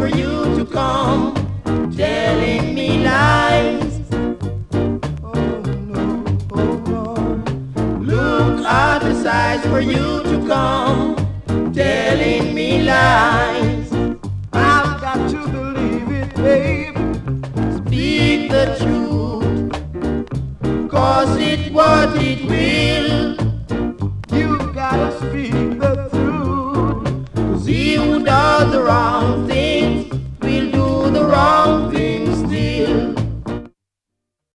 for you to come telling me lies. Oh no, oh no. Look at the size for you to come telling me lies. I've got to believe it, babe. Speak the truth, 'cause it's what it will. You gotta speak the truth, 'cause you don't